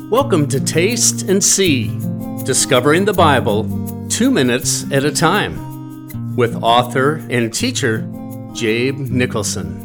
Welcome to Taste and See, Discovering the Bible 2 minutes at a time, with author and teacher Jabe Nicholson.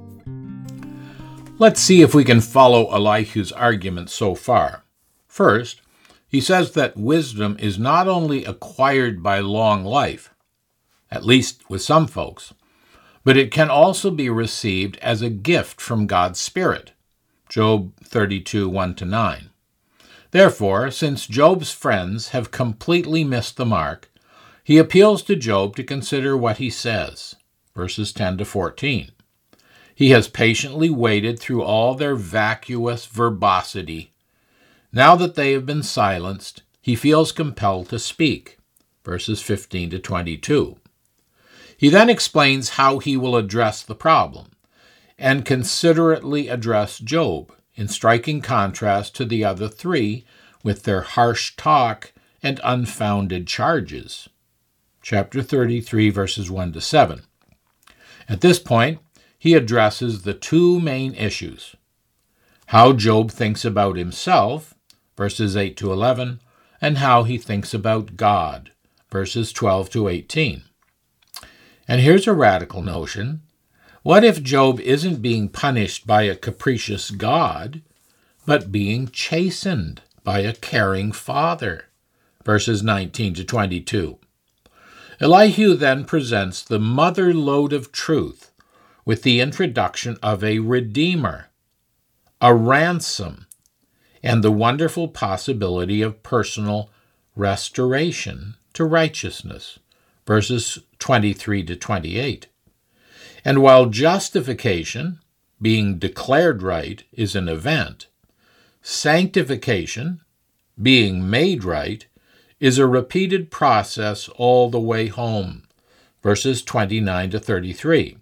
Let's see if we can follow Elihu's argument so far. First, he says that wisdom is not only acquired by long life, at least with some folks, but it can also be received as a gift from God's Spirit. Job 32, 1-9. Therefore, since Job's friends have completely missed the mark, he appeals to Job to consider what he says, verses 10-14. He has patiently waited through all their vacuous verbosity. Now that they have been silenced, he feels compelled to speak, verses 15-22. He then explains how he will address the problem, and considerately address Job, in striking contrast to the other three with their harsh talk and unfounded charges. Chapter 33, verses 1-7. At this point, he addresses the two main issues: how Job thinks about himself, verses 8-11, and how he thinks about God, verses 12-18. And here's a radical notion. What if Job isn't being punished by a capricious God, but being chastened by a caring Father? Verses 19-22. Elihu then presents the mother lode of truth with the introduction of a Redeemer, a ransom, and the wonderful possibility of personal restoration to righteousness. Verses 23-28. And while justification, being declared right, is an event, sanctification, being made right, is a repeated process all the way home. Verses 29-33.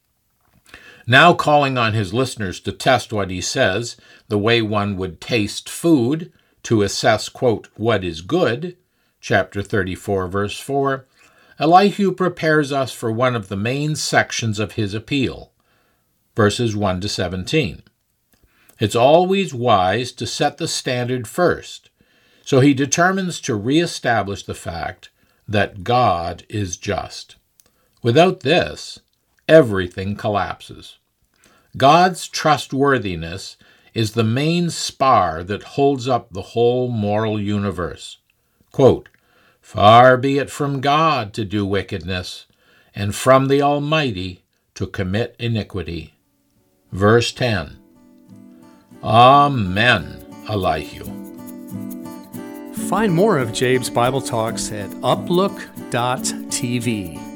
Now calling on his listeners to test what he says the way one would taste food to assess, quote, what is good, chapter 34, verse 4, Elihu prepares us for one of the main sections of his appeal, verses 1-17. It's always wise to set the standard first, so he determines to reestablish the fact that God is just. Without this, everything collapses. God's trustworthiness is the main spar that holds up the whole moral universe. Quote, "Far be it from God to do wickedness, and from the Almighty to commit iniquity." Verse 10. Amen, Elihu. Find more of Jabe's Bible Talks at uplook.tv.